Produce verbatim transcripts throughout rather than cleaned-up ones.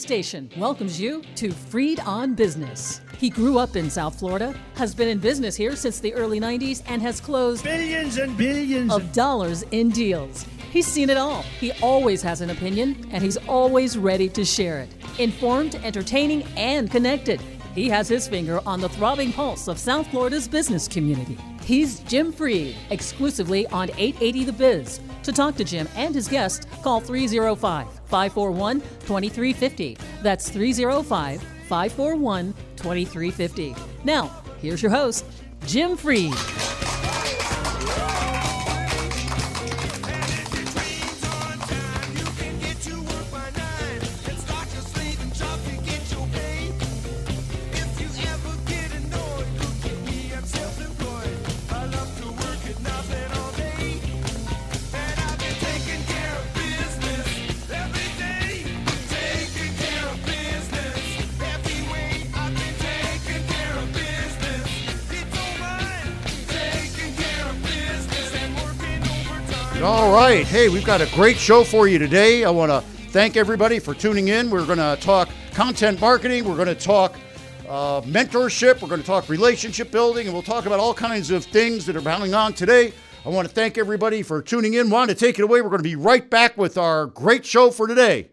station welcomes you to Freed on Business. He grew up in South Florida, has been in business here since the early nineties, and has closed billions and billions of dollars in deals. He's seen it all. He always has an opinion, and he's always ready to share it. Informed, entertaining, and connected. He has his finger on the throbbing pulse of South Florida's business community. He's Jim Freed, exclusively on eight eighty The Biz. To talk to Jim and his guest, call three oh five, five four one, two three five oh. That's three oh five, five four one, two three five oh. Now, here's your host, Jim Freed. All right. Hey, we've got a great show for you today. I want to thank everybody for tuning in. We're going to talk content marketing. We're going to talk uh, mentorship. We're going to talk relationship building, and we'll talk about all kinds of things that are going on today. I want to thank everybody for tuning in. Want to take it away. We're going to be right back with our great show for today.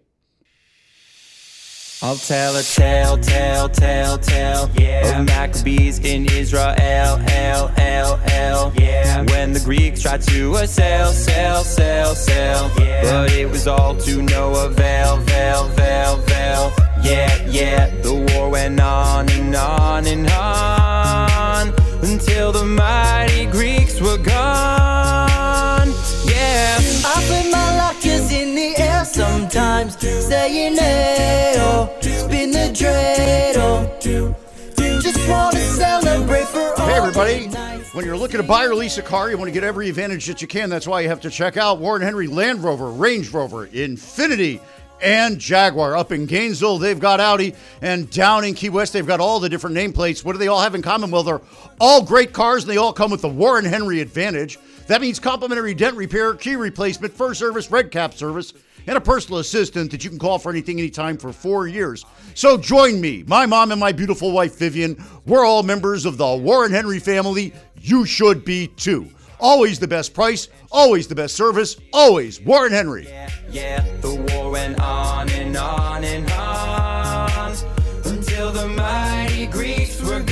I'll tell a tale, tale, tale, tale, yeah. Of Maccabees in Israel, L, L, L, yeah. When the Greeks tried to assail, sail, sail, sail, yeah. But it was all to no avail, veil, veil, veil, yeah, yeah. The war went on and on and on until the mighty Greeks were gone, yeah. I put my lockers in the air sometimes, saying hey, oh, spin the dreidel. Just want to celebrate for all. Hey everybody, when you're looking to buy or lease a car, you want to get every advantage that you can. That's why you have to check out Warren Henry Land Rover, Range Rover, Infiniti, and Jaguar. Up in Gainesville, they've got Audi, and down in Key West, they've got all the different nameplates. What do they all have in common? Well, they're all great cars, and they all come with the Warren Henry Advantage. That means complimentary dent repair, key replacement, fur service, red cap service, and a personal assistant that you can call for anything, anytime for four years. So join me, my mom and my beautiful wife, Vivian. We're all members of the Warren Henry family. You should be too. Always the best price, always the best service, always Warren Henry. Yeah, yeah, the war went on and on and on until the mighty Greeks were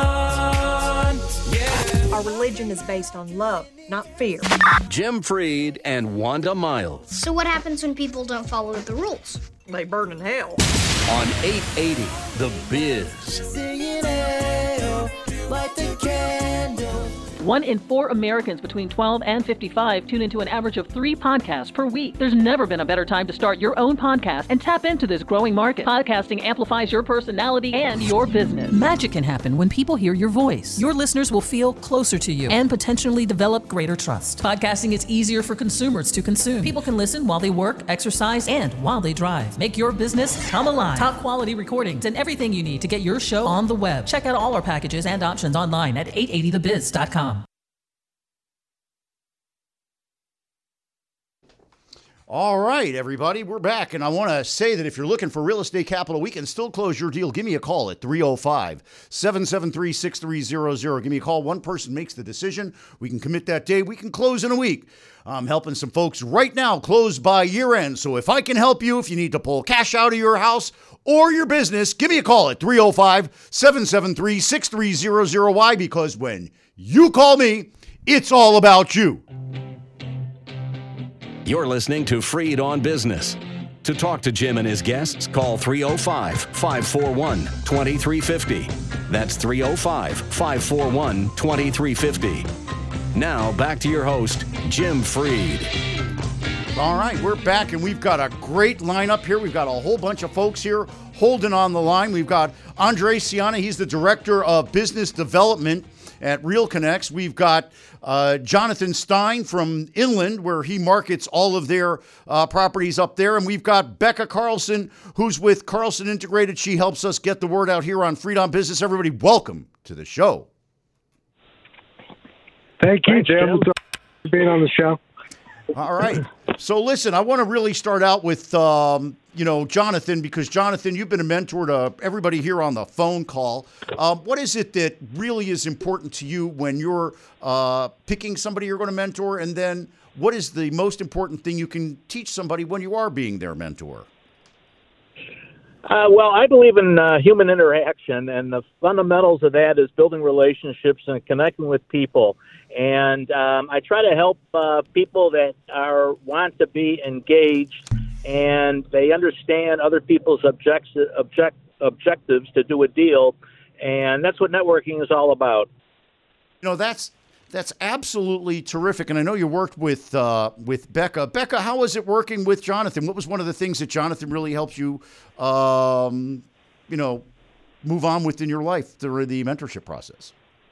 gone. Yeah. Our religion is based on love, not fear. Jim Freed and Wanda Miles. So what happens when people don't follow the rules? They burn in hell. On eight eighty The Biz. Singing hey, oh, light the candle. One in four Americans between twelve and fifty-five tune into an average of three podcasts per week. There's never been a better time to start your own podcast and tap into this growing market. Podcasting amplifies your personality and your business. Magic can happen when people hear your voice. Your listeners will feel closer to you and potentially develop greater trust. Podcasting is easier for consumers to consume. People can listen while they work, exercise, and while they drive. Make your business come alive. Top quality recordings and everything you need to get your show on the web. Check out all our packages and options online at eight eighty the biz dot com. All right, everybody, we're back, and I want to say that if you're looking for real estate capital, we can still close your deal. Give me a call at three oh five, seven seven three, six three zero zero. Give me a call. One person makes the decision. We can commit that day. We can close in a week. I'm helping some folks right now close by year end. So if I can help you, if you need to pull cash out of your house or your business, give me a call at three oh five, seven seven three, six three zero zero. Why? Because when you call me, it's all about you. You're listening to Freed on Business. To talk to Jim and his guests, call three oh five, five four one, two three five oh. That's three oh five, five four one, two three five oh. Now, back to your host, Jim Freed. All right, we're back, and we've got a great lineup here. We've got a whole bunch of folks here holding on the line. We've got Andre Ciana. He's the Director of Business Development at Real Connects. We've got uh, Jonathan Stein from Inland, where he markets all of their uh, properties up there. And we've got Becca Carlson, who's with Carlson Integrated. She helps us get the word out here on Freed on Business. Everybody, welcome to the show. Thank you, Jim, for being on the show. All right. So listen, I want to really start out with, um, you know, Jonathan, because Jonathan, you've been a mentor to everybody here on the phone call. Um, what is it that really is important to you when you're uh, picking somebody you're going to mentor? And then what is the most important thing you can teach somebody when you are being their mentor? Uh, well, I believe in uh, human interaction, and the fundamentals of that is building relationships and connecting with people. And um, I try to help uh, people that are want to be engaged, and they understand other people's objects, object, objectives to do a deal, and that's what networking is all about. You know, that's that's absolutely terrific, and I know you worked with uh, with Becca. Becca, how was it working with Jonathan? What was one of the things that Jonathan really helped you, um, you know, move on with in your life through the mentorship process?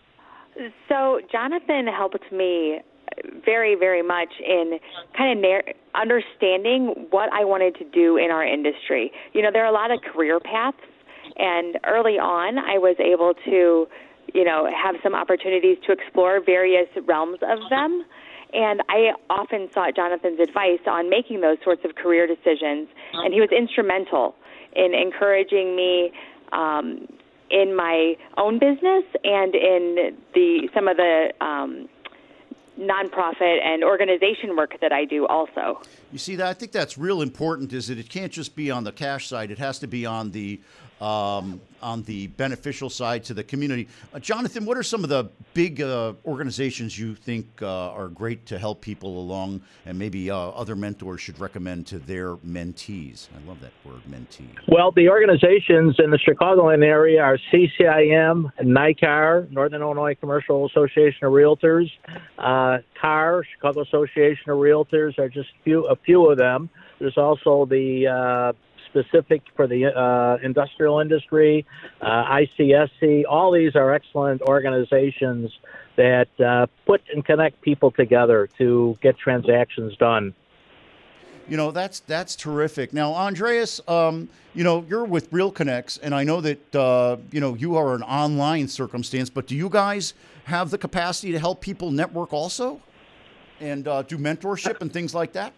So Jonathan helped me very, very much in kind of na- understanding what I wanted to do in our industry. You know, there are a lot of career paths, and early on I was able to, you know, have some opportunities to explore various realms of them. And I often sought Jonathan's advice on making those sorts of career decisions, and he was instrumental in encouraging me um, in my own business and in the some of the um, nonprofit and organization work that I do also. You see, that I think that's real important, is that it can't just be on the cash side. It has to be on the um, on the beneficial side to the community. Uh, Jonathan, what are some of the big uh, organizations you think uh, are great to help people along, and maybe uh, other mentors should recommend to their mentees? I love that word, mentee. Well, the organizations in the Chicagoland area are C C I M, NICAR, Northern Illinois Commercial Association of Realtors, uh, C A R, Chicago Association of Realtors, are just few, a few of them. There's also the uh, specific for the uh, industrial industry, uh, I C S C. All these are excellent organizations that uh, put and connect people together to get transactions done. You know, that's that's terrific. Now, Andreas, um, you know, you're with Real Connects, and I know that, uh, you know, you are an online circumstance, but do you guys have the capacity to help people network also and uh, do mentorship and things like that?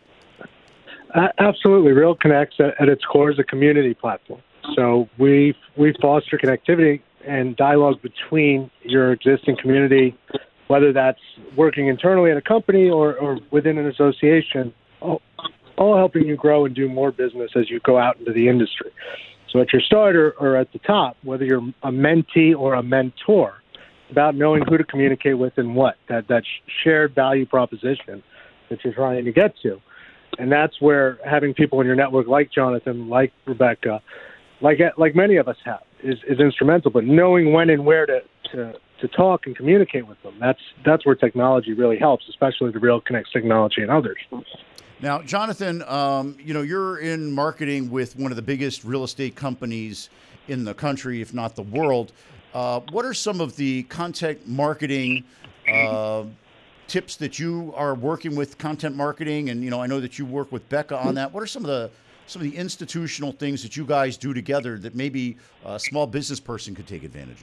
Uh, absolutely. Real Connects at, at its core is a community platform. So we we foster connectivity and dialogue between your existing community, whether that's working internally at a company or, or within an association, all, all helping you grow and do more business as you go out into the industry. So at your start or, or at the top, whether you're a mentee or a mentor, about knowing who to communicate with and what, that, that shared value proposition that you're trying to get to. And that's where having people in your network like Jonathan, like Rebecca, like like many of us have, is, is instrumental. But knowing when and where to, to, to talk and communicate with them, that's that's where technology really helps, especially the Real Connects technology and others. Now, Jonathan, um, you know, you're in marketing with one of the biggest real estate companies in the country, if not the world. Uh, what are some of the content marketing uh tips that you are working with content marketing? And, you know, I know that you work with Becca on that. What are some of the some of the institutional things that you guys do together that maybe a small business person could take advantage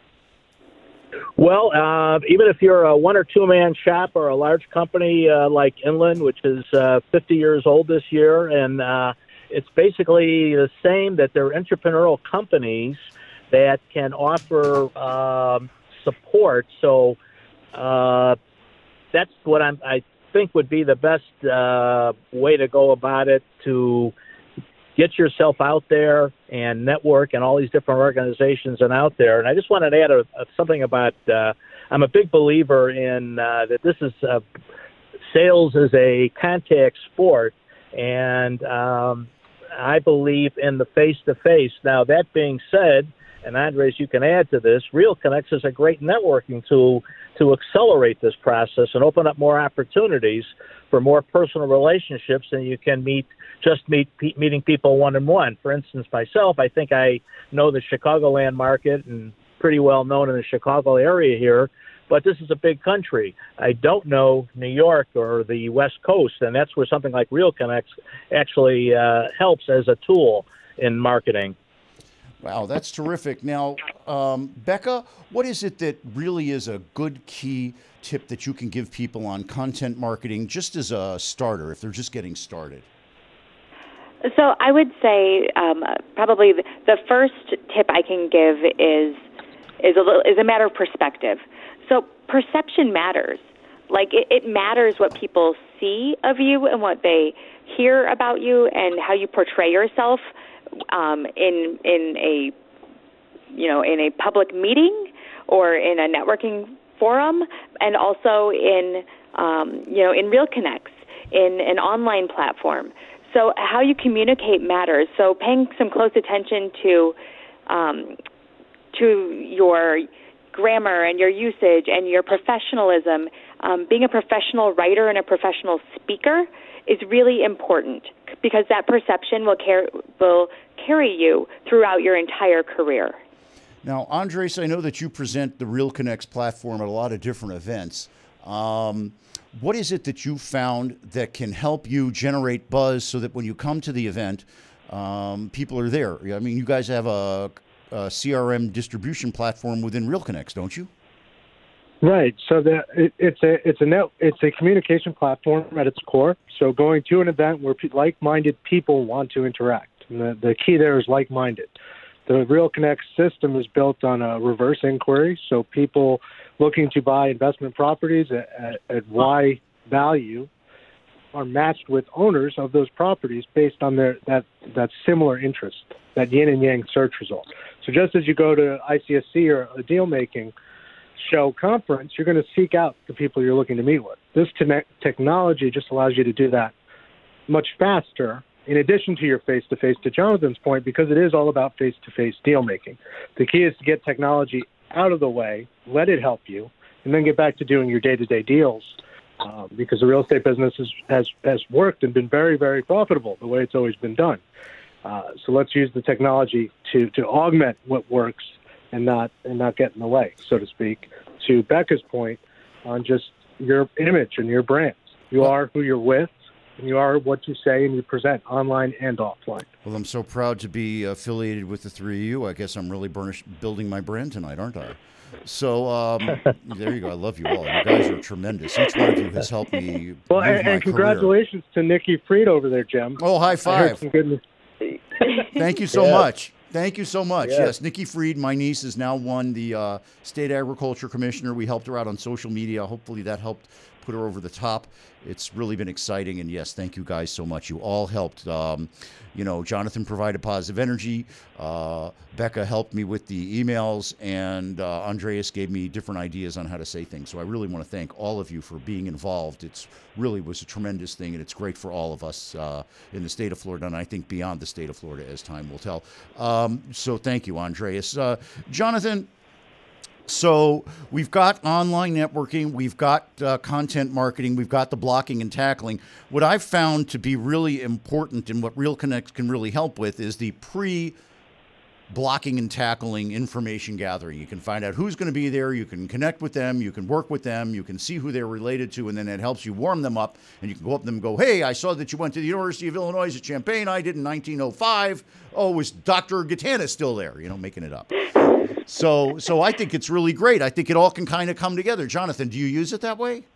of? Well, uh, even if you're a one or two man shop or a large company uh, like Inland, which is uh, fifty years old this year, and uh, it's basically the same, that they're entrepreneurial companies that can offer um, support. So, uh, That's what I'm, I think would be the best uh, way to go about it, to get yourself out there and network and all these different organizations and out there. And I just wanted to add a, a, something about, uh, I'm a big believer in uh, that this is, uh, sales is a contact sport, and um, I believe in the face-to-face. Now, that being said, and Andres, you can add to this, Real Connects is a great networking tool to accelerate this process and open up more opportunities for more personal relationships than you can meet just meet meeting people one-on-one. For instance, myself, I think I know the Chicagoland market and pretty well known in the Chicago area here, but this is a big country. I don't know New York or the West Coast, and that's where something like Real Connects actually uh, helps as a tool in marketing. Wow, that's terrific. Now, um, Becca, what is it that really is a good key tip that you can give people on content marketing, just as a starter, if they're just getting started? So I would say um, probably the, the first tip I can give is is a little, is a matter of perspective. So perception matters. Like it, it matters what people see of you and what they hear about you and how you portray yourself um, in in a you know in a public meeting or in a networking forum, and also in um, you know in Real Connects, in an online platform. So how you communicate matters. So paying some close attention to um, to your grammar and your usage and your professionalism. Um, being a professional writer and a professional speaker is really important because that perception will carry will carry you throughout your entire career. Now, Andres, I know that you present the Real Connects platform at a lot of different events. Um, what is it that you found that can help you generate buzz so that when you come to the event, um, people are there? I mean, you guys have a, a C R M distribution platform within Real Connects, don't you? Right. So the, it, it's a it's a net, it's a communication platform at its core. So going to an event where pe- like-minded people want to interact. And the, the key there is like-minded. The Real Connect system is built on a reverse inquiry. So people looking to buy investment properties at, at, at Y value are matched with owners of those properties based on their that that similar interest, that yin and yang search result. So just as you go to I C S C or a deal-making show conference, you're going to seek out the people you're looking to meet with. This te- technology just allows you to do that much faster, in addition to your face-to-face, to Jonathan's point, because it is all about face-to-face deal-making. The key is to get technology out of the way, let it help you, and then get back to doing your day-to-day deals, um, because the real estate business is, has, has worked and been very, very profitable the way it's always been done. Uh, so let's use the technology to, to augment what works and not and not get in the way, so to speak. To Becca's point on just your image and your brand. You are who you're with, and you are what you say and you present online and offline. Well, I'm so proud to be affiliated with the three of you. I guess I'm really burnish, building my brand tonight, aren't I? So um, there you go. I love you all. You guys are tremendous. Each one of you has helped me Well, move and, my and congratulations career. to Nikki Fried over there, Jim. Oh, high I five. heard some good Thank you so Yes. much. Thank you so much. Yes. Yes, Nikki Fried, my niece, has now won the uh, State Agriculture Commissioner. We helped her out on social media. Hopefully that helped put her over the top. It's really been exciting. And yes, thank you guys so much. You all helped. Um, you know, Jonathan provided positive energy. Uh, Becca helped me with the emails. And uh, Andreas gave me different ideas on how to say things. So I really want to thank all of you for being involved. It's really was a tremendous thing, and it's great for all of us uh, in the state of Florida, and I think beyond the state of Florida, as time will tell. Um, so thank you, Andreas. Uh, Jonathan, so we've got online networking, we've got uh, content marketing, we've got the blocking and tackling. What I've found to be really important and what Real Connect can really help with is the pre blocking and tackling information gathering. You can find out who's going to be there, you can connect with them, you can work with them, you can see who they're related to, and then it helps you warm them up, and you can go up to them and go, hey, I saw that you went to the University of Illinois at Champaign, I did in nineteen oh five. Oh, is Doctor Gatana still there? You know, making it up. So so I think it's really great. I think it all can kind of come together. Jonathan, do you use it that way?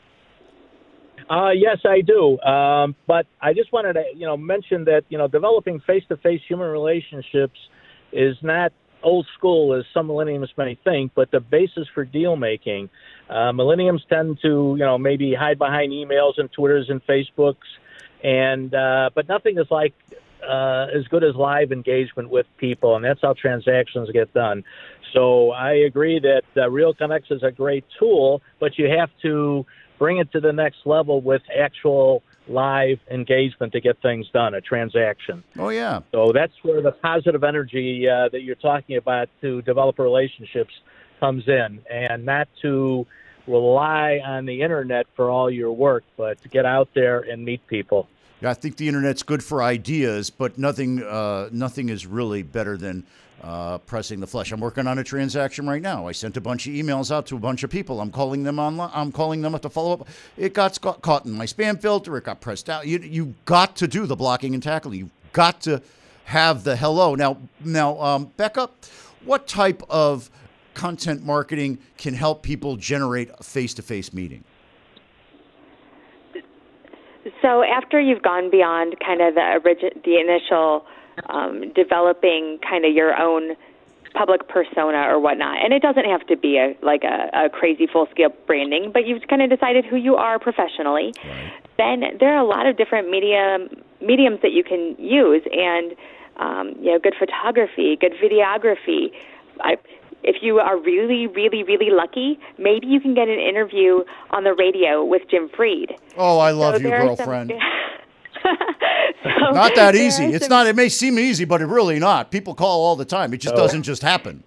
Uh, yes, I do. Um, but I just wanted to, you know, mention that, you know, developing face-to-face human relationships is not old school as some millennials may think, but the basis for deal making. Uh, millennials tend to, you know, maybe hide behind emails and Twitters and Facebooks, and uh, but nothing is like uh, as good as live engagement with people, and that's how transactions get done. So I agree that uh, Real Connects is a great tool, but you have to bring it to the next level with actual live engagement to get things done, a transaction. Oh, yeah. So that's where the positive energy uh, that you're talking about to develop relationships comes in, and not to rely on the internet for all your work, but to get out there and meet people. Yeah, I think the internet's good for ideas, but nothing uh, nothing is really better than uh, pressing the flesh. I'm working on a transaction right now. I sent a bunch of emails out to a bunch of people. I'm calling them online. I'm calling them up to follow up. It got caught in my spam filter. It got pressed out. You you got to do the blocking and tackling. You've got to have the hello. Now now um, Becca, what type of content marketing can help people generate a face-to-face meeting? So after you've gone beyond kind of the origi- the initial um, developing kind of your own public persona or whatnot, and it doesn't have to be a like a, a crazy full-scale branding, but you've kind of decided who you are professionally, right. Then there are a lot of different medium mediums that you can use, and um, you know, good photography, good videography. I, if you are really, really, really lucky, maybe you can get an interview on the radio with Jim Fried. Oh, I love so you, girlfriend. Some, so not that easy. It's some, not. It may seem easy, but it really not. People call all the time. It just oh. doesn't just happen.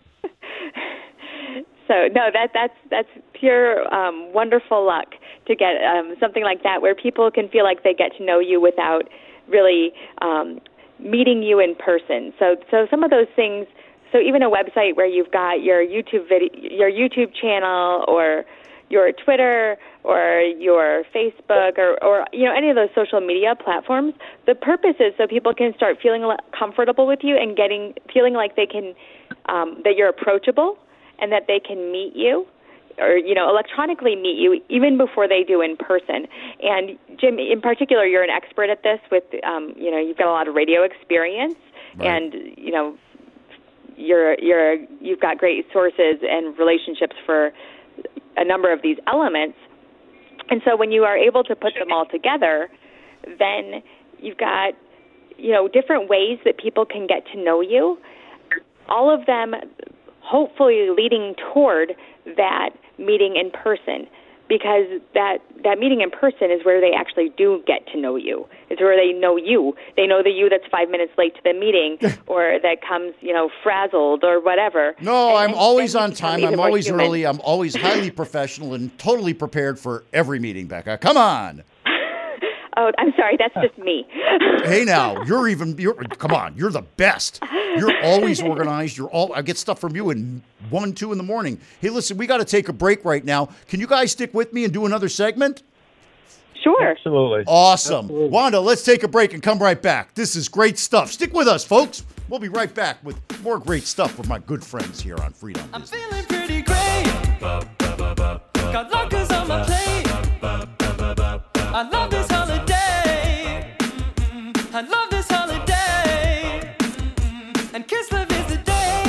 So no, that that's that's pure um, wonderful luck to get um, something like that, where people can feel like they get to know you without really um, meeting you in person. So so some of those things. So even a website where you've got your YouTube video, your YouTube channel, or your Twitter, or your Facebook, or, or you know, any of those social media platforms. The purpose is so people can start feeling comfortable with you and getting feeling like they can um, that you're approachable and that they can meet you, or you know, electronically meet you even before they do in person. And Jim, in particular, you're an expert at this. With um, you know, you've got a lot of radio experience, right. and you know, you're you're you've got great sources and relationships for a number of these elements. And so when you are able to put them all together, then you've got, you know, different ways that people can get to know you, all of them hopefully leading toward that meeting in person, because that, that meeting in person is where they actually do get to know you. It's where they know you. They know the you that's five minutes late to the meeting or that comes, you know, frazzled or whatever. No, and I'm then, always then on time. I'm always human. early. I'm always highly professional and totally prepared for every meeting, Becca. Come on. Oh, I'm sorry. That's just me. Hey, now you're even. You're come on. You're the best. You're always organized. You're all. I get stuff from you in one, two in the morning. Hey, listen, we got to take a break right now. Can you guys stick with me and do another segment? Sure. Absolutely. Awesome, Absolutely. Wanda. Let's take a break and come right back. This is great stuff. Stick with us, folks. We'll be right back with more great stuff with my good friends here on Freedom. I'm feeling pretty great. Got lockers on my plate. I love this holiday. I love this holiday. And Kislev is the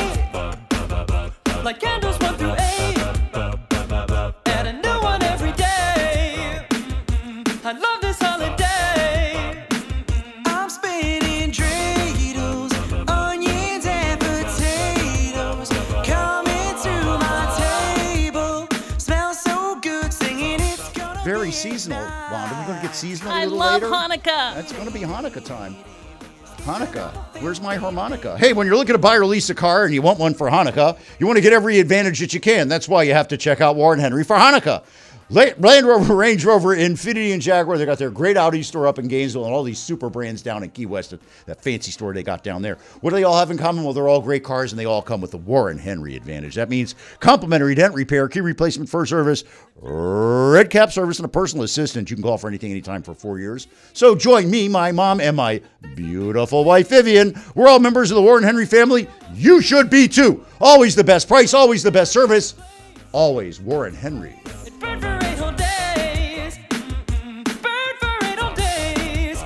day. Like candles one through eight. And a new one every day. I love this holiday. I'm spinning dreidels, onions and potatoes, coming to my table. Smells so good, singing it's gonna Very be seasonal, Wanda. We're going to get seasonal a I little love later. Hanukkah. That's going to be Hanukkah time. Hanukkah. Where's my harmonica? Hey, when you're looking to buy or lease a car and you want one for Hanukkah, you want to get every advantage that you can. That's why you have to check out Warren Henry for Hanukkah. Land Rover, Range Rover, Infiniti, and Jaguar. They got their great Audi store up in Gainesville and all these super brands down in Key West, that fancy store they got down there. What do they all have in common? Well, they're all great cars, and they all come with the Warren Henry advantage. That means complimentary dent repair, key replacement, first service, red cap service, and a personal assistant. You can call for anything, anytime for four years. So join me, my mom, and my beautiful wife, Vivian. We're all members of the Warren Henry family. You should be, too. Always the best price, always the best service, always Warren Henry. Burn for eight whole days. Burn for eight whole days.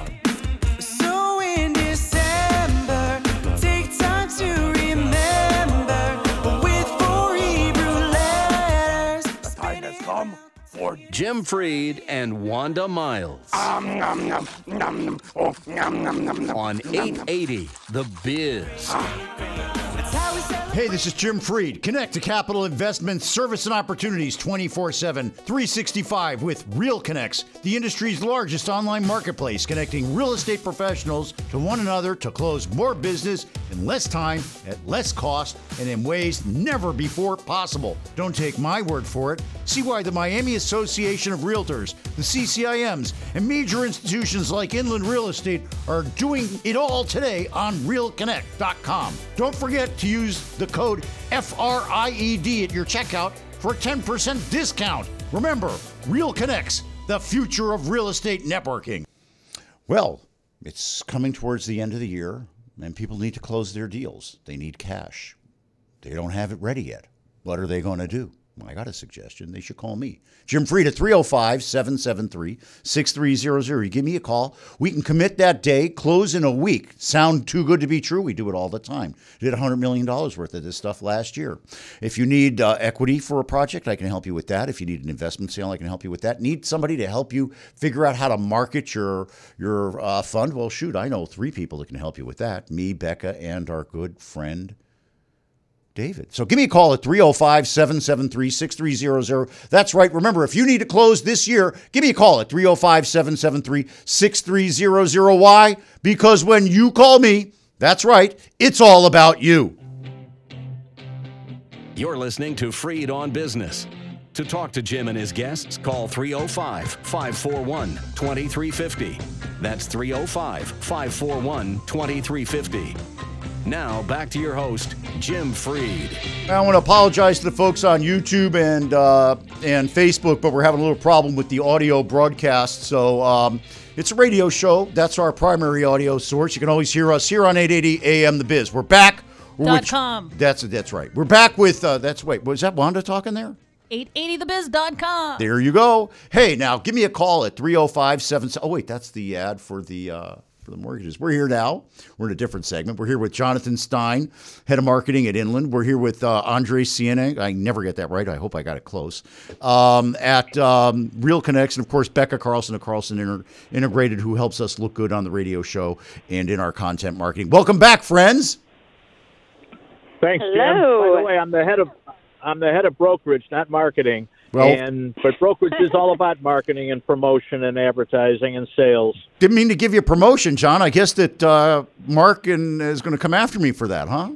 So in December, take time to remember with four Hebrew letters. The time has come for Jim Fried and Wanda Miles Um, nom, nom, nom, nom. Oh, nom, nom, nom, nom. on eight eighty The Biz. Hey, this is Jim Fried. Connect to capital investments, service, and opportunities twenty-four seven, three sixty-five with Real Connects, the industry's largest online marketplace, connecting real estate professionals to one another to close more business in less time, at less cost, and in ways never before possible. Don't take my word for it. See why the Miami Association of Realtors, the C C I Ms, and major institutions like Inland Real Estate are doing it all today on real connect dot com. Don't forget to use the code F R I E D at your checkout for a ten percent discount. Remember, Real Connects, the future of real estate networking. Well, it's coming towards the end of the year, and people need to close their deals. They need cash. They don't have it ready yet. What are they going to do? I got a suggestion. They should call me. Jim Fried at three oh five, seven seven three, six three zero zero. You give me a call. We can commit that day, close in a week. Sound too good to be true? We do it all the time. Did one hundred million dollars worth of this stuff last year. If you need uh, equity for a project, I can help you with that. If you need an investment sale, I can help you with that. Need somebody to help you figure out how to market your, your uh, fund? Well, shoot, I know three people that can help you with that. Me, Becca, and our good friend David. So give me a call at three oh five, seven seven three, six three zero zero. That's right. Remember, if you need to close this year, give me a call at three oh five, seven seven three, six three zero zero. Why? Because when you call me, that's right, it's all about you. You're listening to Fried on Business. To talk to Jim and his guests, call three oh five, five four one, two three five oh. That's three oh five, five four one, two three five oh. Now, back to your host, Jim Fried. I want to apologize to the folks on YouTube and uh, and Facebook, but we're having a little problem with the audio broadcast. So um, it's a radio show. That's our primary audio source. You can always hear us here on eight eighty A M The Biz. We're back. Dot com. That's that's right. We're back with, uh, that's, wait, was that Wanda talking there? eight eighty the biz dot com. There you go. Hey, now give me a call at three oh five, seven Oh, wait, that's the ad for the uh, for the mortgages. We're here now. We're in a different segment. We're here with Jonathan Stein, head of marketing at Inland. We're here with uh, Andre Siena. I never get that right. I hope I got it close. Um, at um, Real Connects, and of course, Becca Carlson of Carlson Inter- Integrated, who helps us look good on the radio show and in our content marketing. Welcome back, friends. Thanks, Hello. Jim. By the way, I'm the head of I'm the head of brokerage, not marketing. Well, and but brokerage is all about marketing and promotion and advertising and sales. Didn't mean to give you a promotion, John. I guess that uh, Mark and is going to come after me for that, huh?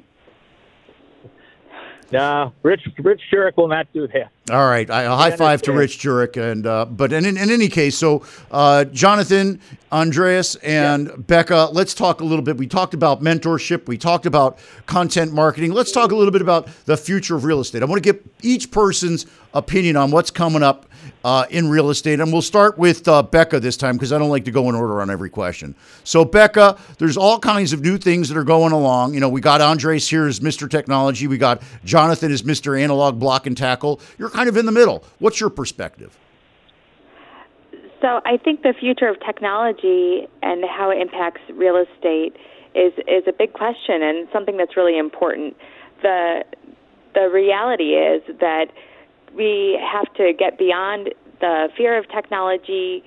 No, Rich Rich Jurek will not do that. All right, I, a high five to Rich Jurek, and uh, but in, in any case, so uh, Jonathan, Andreas, and yep. Becca, let's talk a little bit. We talked about mentorship, we talked about content marketing. Let's talk a little bit about the future of real estate. I want to get each person's opinion on what's coming up uh, in real estate, and we'll start with uh, Becca this time because I don't like to go in order on every question. So Becca, there's all kinds of new things that are going along. You know, we got Andres here as Mister Technology, we got Jonathan as Mister Analog Block and Tackle. You're kind of in the middle. What's your perspective? So I think the future of technology and how it impacts real estate is is a big question and something that's really important. The the reality is that we have to get beyond the fear of technology,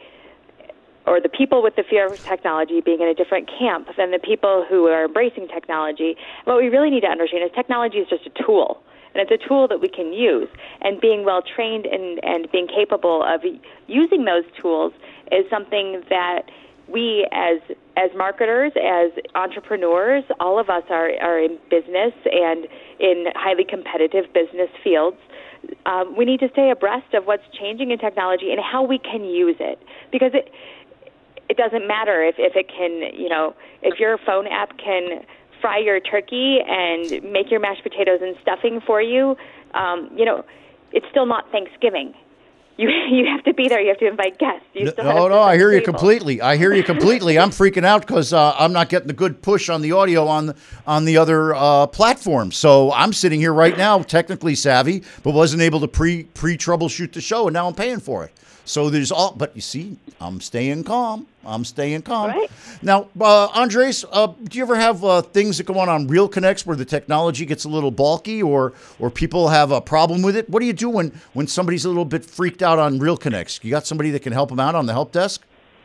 or the people with the fear of technology being in a different camp than the people who are embracing technology. What we really need to understand is technology is just a tool. And it's a tool that we can use. And being well-trained and, and being capable of using those tools is something that we as as marketers, as entrepreneurs, all of us are, are in business and in highly competitive business fields. Um, we need to stay abreast of what's changing in technology and how we can use it. Because it it doesn't matter if, if it can, you know, if your phone app can fry your turkey and make your mashed potatoes and stuffing for you, um, you know, it's still not Thanksgiving. You you have to be there. You have to invite guests. You still no, have no, I hear you table. completely. I hear you completely. I'm freaking out because uh, I'm not getting the good push on the audio on the, on the other uh, platform. So I'm sitting here right now, technically savvy, but wasn't able to pre pre troubleshoot the show, and now I'm paying for it. So there's all, but you see, I'm staying calm. I'm staying calm. Right. Now, uh, Andres, uh, do you ever have uh, things that go on on Real Connects where the technology gets a little bulky, or or people have a problem with it? What do you do when, when somebody's a little bit freaked out on Real Connects? You got somebody that can help them out on the help desk?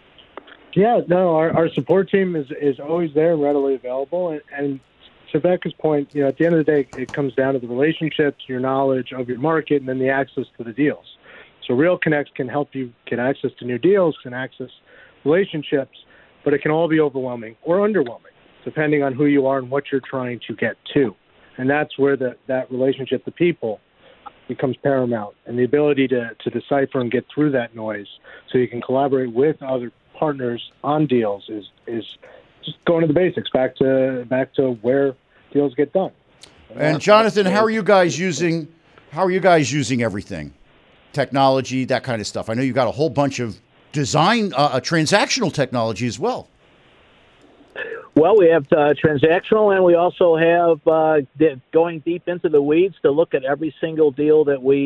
Yeah, no, our, our support team is, is always there and readily available. And, and to Becca's point, you know, at the end of the day, it comes down to the relationships, your knowledge of your market, and then the access to the deals. So Real Connects can help you get access to new deals, can access relationships, but it can all be overwhelming or underwhelming, depending on who you are and what you're trying to get to. And that's where the, that relationship, the people, becomes paramount. And the ability to, to decipher and get through that noise so you can collaborate with other partners on deals is, is just going to the basics, back to back to where deals get done. And, and Jonathan, how are you guys using how are you guys using everything? Technology, that kind of stuff. I know you got a whole bunch of design, uh, transactional technology as well. Well, we have uh, transactional, and we also have uh, di- going deep into the weeds to look at every single deal that we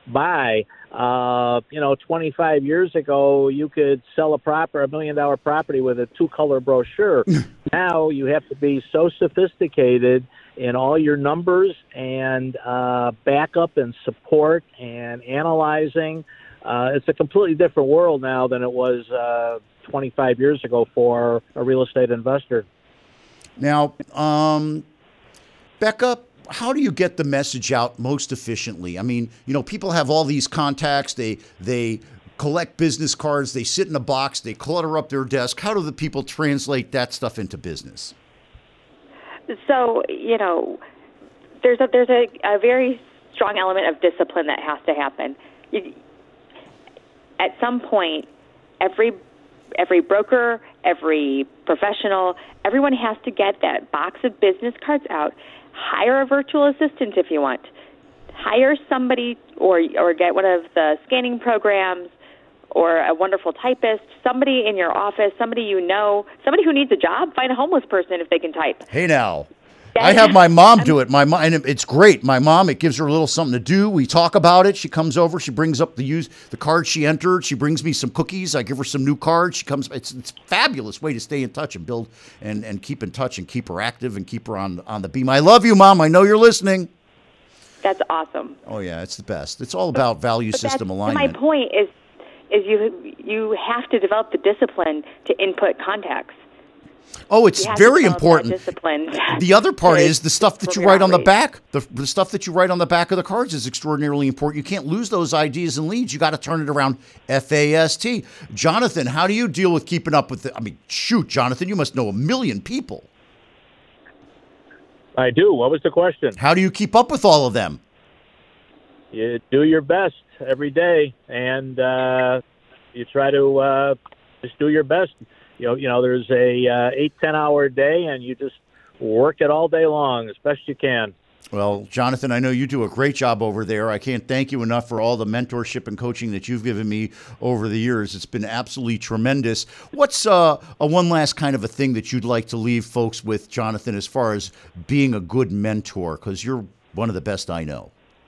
by. Uh, you know, twenty-five years ago, you could sell a proper a million dollar property with a two color brochure. Now you have to be so sophisticated in all your numbers and uh, backup and support and analyzing. Uh, it's a completely different world now than it was uh, twenty-five years ago for a real estate investor. Now, um, Becca, how do you get the message out most efficiently? I mean, you know, people have all these contacts. They they collect business cards. They sit in a box. They clutter up their desk. How do the people translate that stuff into business? So, you know, there's a there's a, a very strong element of discipline that has to happen. You, at some point, every every broker, every professional, everyone has to get that box of business cards out. Hire a virtual assistant if you want. Hire somebody or or get one of the scanning programs or a wonderful typist, somebody in your office, somebody you know, somebody who needs a job. Find a homeless person if they can type. Hey, now. I have my mom do it. My mom, and it's great. My mom, it gives her a little something to do. We talk about it. She comes over. She brings up the use the cards she entered. She brings me some cookies. I give her some new cards. She comes. It's it's a fabulous way to stay in touch and build and, and keep in touch and keep her active and keep her on on the beam. I love you, Mom. I know you're listening. That's awesome. Oh yeah, it's the best. It's all about value but system that's, alignment. My point is, is you you have to develop the discipline to input contacts. Oh, it's very important. Discipline. The other part is the stuff that you write on the outreach. back. The, the stuff that you write on the back of the cards is extraordinarily important. You can't lose those ideas and leads. You got to turn it around fast. Jonathan, how do you deal with keeping up with the, I mean, shoot, Jonathan, you must know a million people. I do. What was the question? How do you keep up with all of them? You do your best every day, and uh, you try to uh, just do your best. You know, you know, there's a uh, eight, ten hour day, and you just work it all day long as best you can. Well, Jonathan, I know you do a great job over there. I can't thank you enough for all the mentorship and coaching that you've given me over the years. It's been absolutely tremendous. What's uh, a one last kind of a thing that you'd like to leave folks with, Jonathan, as far as being a good mentor? Because you're one of the best I know.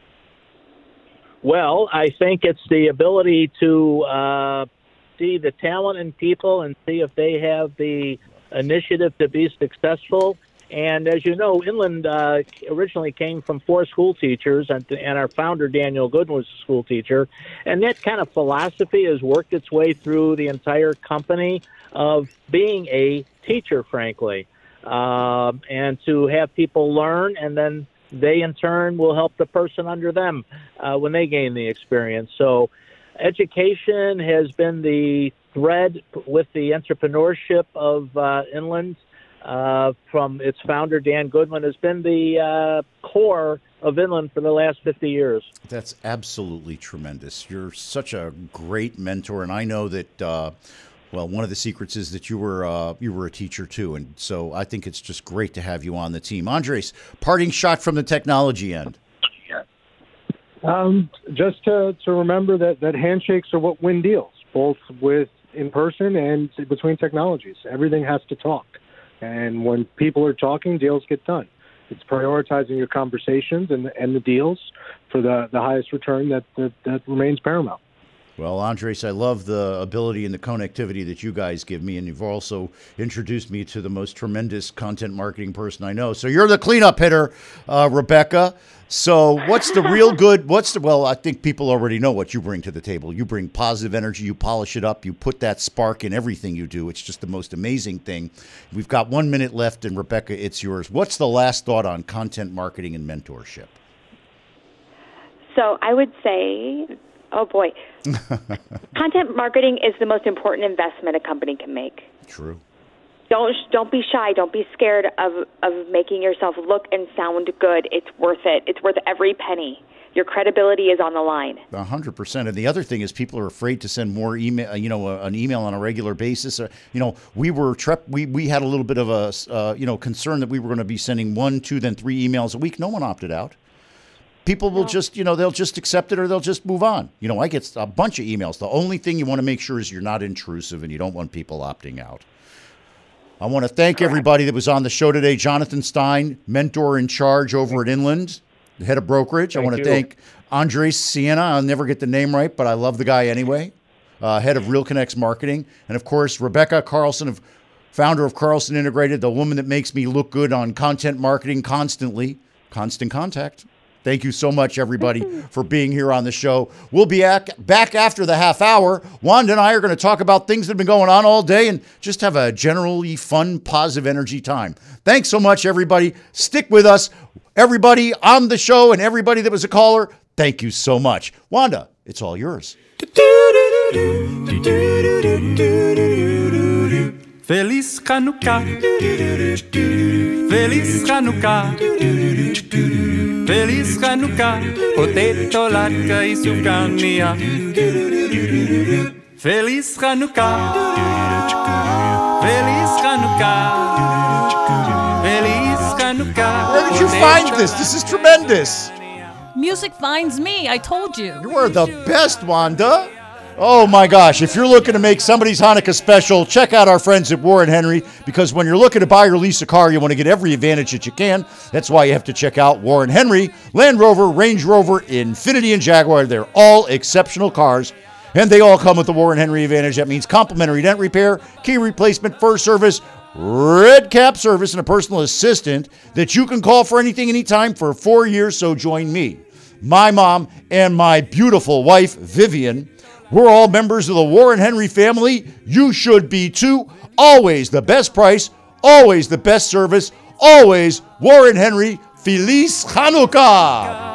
Well, I think it's the ability to uh, see the talent in people and see if they have the initiative to be successful. And as you know, Inland uh, originally came from four school teachers, and, and our founder, Daniel Goodwin, was a school teacher. And that kind of philosophy has worked its way through the entire company of being a teacher, frankly, um, and to have people learn, and then they, in turn, will help the person under them uh, when they gain the experience. So education has been the thread with the entrepreneurship of uh, Inland. Uh, from its founder, Dan Goodwin, has been the uh, core of Inland for the last fifty years. That's absolutely tremendous. You're such a great mentor, and I know that, uh, well, one of the secrets is that you were uh, you were a teacher too, and so I think it's just great to have you on the team. Andres, parting shot from the technology end. Um, just to, to remember that, that handshakes are what win deals, both with in person and between technologies. Everything has to talk. And when people are talking, deals get done. It's prioritizing your conversations and, and the deals for the, the highest return that, that, that remains paramount. Well, Andres, I love the ability and the connectivity that you guys give me, and you've also introduced me to the most tremendous content marketing person I know. So you're the cleanup hitter, uh, Rebecca. So what's the real good, what's the, well, I think people already know what you bring to the table. You bring positive energy, you polish it up, you put that spark in everything you do. It's just the most amazing thing. We've got one minute left, and Rebecca, it's yours. What's the last thought on content marketing and mentorship? So I would say, oh boy, content marketing is the most important investment a company can make. True. Don't don't be shy. Don't be scared of, of making yourself look and sound good. It's worth it. It's worth every penny. Your credibility is on the line. A hundred percent. And the other thing is, people are afraid to send more email. You know, an email on a regular basis. Uh, you know, we were trep- we we had a little bit of a uh, you know concern that we were going to be sending one, two, then three emails a week. No one opted out. People will no. just, you know, they'll just accept it or they'll just move on. You know, I get a bunch of emails. The only thing you want to make sure is you're not intrusive and you don't want people opting out. I want to thank everybody that was on the show today. Jonathan Stein, mentor in charge over at Inland. the head of brokerage. Thank I want to you. thank Andres Siena. I'll never get the name right, but I love the guy anyway. Uh, head of Real Connects Marketing. And, of course, Rebecca Carlson, of, founder of Carlson Integrated, the woman that makes me look good on content marketing constantly. Constant Contact. Thank you so much, everybody, for being here on the show. We'll be back, back after the half hour. Wanda and I are going to talk about things that have been going on all day and just have a generally fun, positive energy time. Thanks so much, everybody. Stick with us. Everybody on the show and everybody that was a caller, thank you so much. Wanda, it's all yours. Feliz Hanukkah. Feliz Hanukkah. Feliz Hanukkah. Potato latka y sufganía. Feliz Hanukkah. Feliz Hanukkah. Feliz Hanukkah. Where did you find this? This is tremendous. Music finds me. I told you. You are the best, Wanda. Oh, my gosh. If you're looking to make somebody's Hanukkah special, check out our friends at Warren Henry, because when you're looking to buy or lease a car, you want to get every advantage that you can. That's why you have to check out Warren Henry, Land Rover, Range Rover, Infiniti, and Jaguar. They're all exceptional cars, and they all come with the Warren Henry advantage. That means complimentary dent repair, key replacement, first service, red cap service, and a personal assistant that you can call for anything, anytime for four years. So join me, my mom, and my beautiful wife, Vivian. We're all members of the Warren Henry family. You should be too. Always the best price, always the best service, always Warren Henry. Feliz Hanukkah.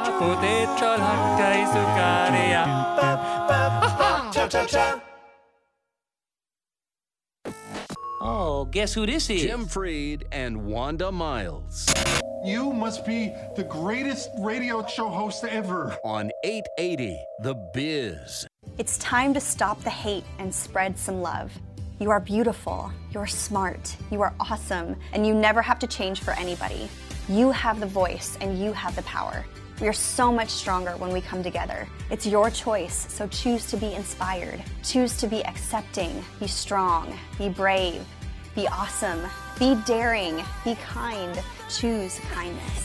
Oh, guess who this is? Jim Freed and Wanda Miles. You must be the greatest radio show host ever. On eight eighty, The Biz. It's time to stop the hate and spread some love. You are beautiful, you're smart, you are awesome, and you never have to change for anybody. You have the voice and you have the power. We are so much stronger when we come together. It's your choice, so choose to be inspired. Choose to be accepting, be strong, be brave, be awesome, be daring, be kind. Choose kindness.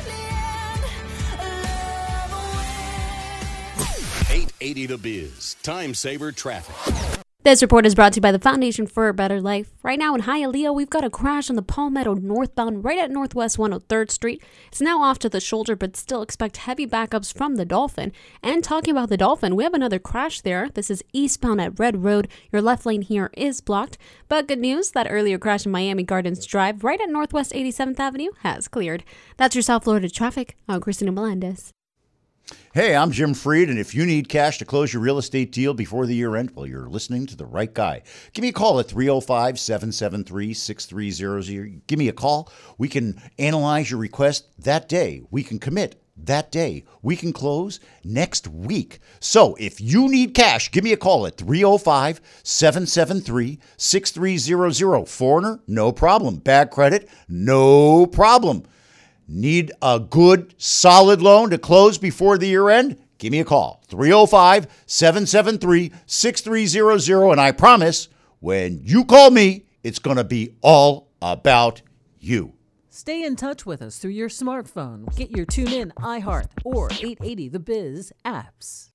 eight eighty The Biz. Time saver traffic. This report is brought to you by the Foundation for a Better Life. Right now in Hialeah, we've got a crash on the Palmetto northbound right at Northwest one oh third Street. It's now off to the shoulder, but still expect heavy backups from the Dolphin. And talking about the Dolphin, we have another crash there. This is eastbound at Red Road. Your left lane here is blocked. But good news, that earlier crash in Miami Gardens Drive right at Northwest eighty-seventh Avenue has cleared. That's your South Florida traffic. I'm Christina Melendez. Hey, I'm Jim Freed, and if you need cash to close your real estate deal before the year end, well, you're listening to the right guy. Give me a call at three oh five, seven seven three, six three zero zero. Give me a call. We can analyze your request that day. We can commit that day. We can close next week. So if you need cash, give me a call at three oh five, seven seven three, six three zero zero. Foreigner? No problem. Bad credit? No problem. Need a good, solid loan to close before the year end? Give me a call, three oh five, seven seven three, six three zero zero. And I promise, when you call me, it's going to be all about you. Stay in touch with us through your smartphone. Get your TuneIn, iHeart, or eight eighty The Biz apps.